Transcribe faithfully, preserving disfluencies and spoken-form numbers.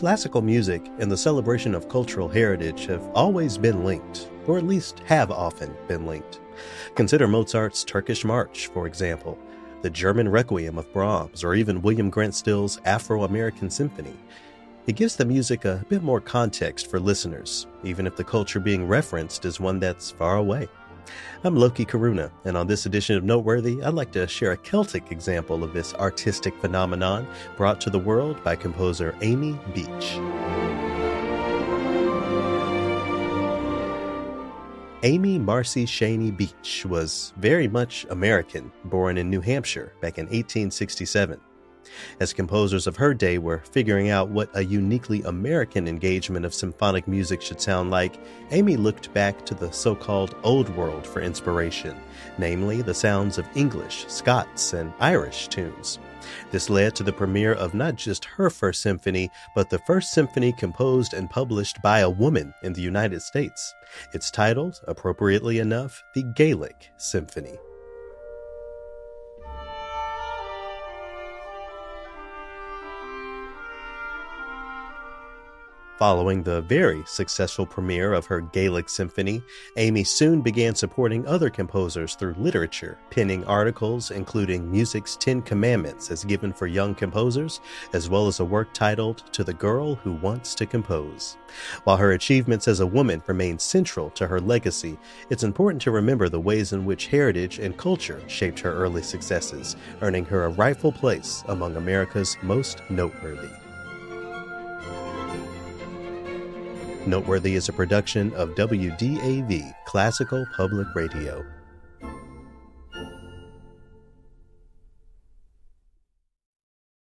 Classical music and the celebration of cultural heritage have always been linked, or at least have often been linked. Consider Mozart's Turkish March, for example, the German Requiem of Brahms, or even William Grant Still's Afro-American Symphony. It gives the music a bit more context for listeners, even if the culture being referenced is one that's far away. I'm Loki Karuna, and on this edition of Noteworthy, I'd like to share a Celtic example of this artistic phenomenon brought to the world by composer Amy Beach. Amy Marcy Shaney Beach was very much American, born in New Hampshire back in eighteen sixty-seven. As composers of her day were figuring out what a uniquely American engagement of symphonic music should sound like, Amy looked back to the so-called Old World for inspiration, namely the sounds of English, Scots, and Irish tunes. This led to the premiere of not just her first symphony, but the first symphony composed and published by a woman in the United States. It's titled, appropriately enough, the Gaelic Symphony. Following the very successful premiere of her Gaelic Symphony, Amy soon began supporting other composers through literature, penning articles including Music's Ten Commandments as given for young composers, as well as a work titled To the Girl Who Wants to Compose. While her achievements as a woman remain central to her legacy, it's important to remember the ways in which heritage and culture shaped her early successes, earning her a rightful place among America's most noteworthy. Noteworthy is a production of W D A V Classical Public Radio.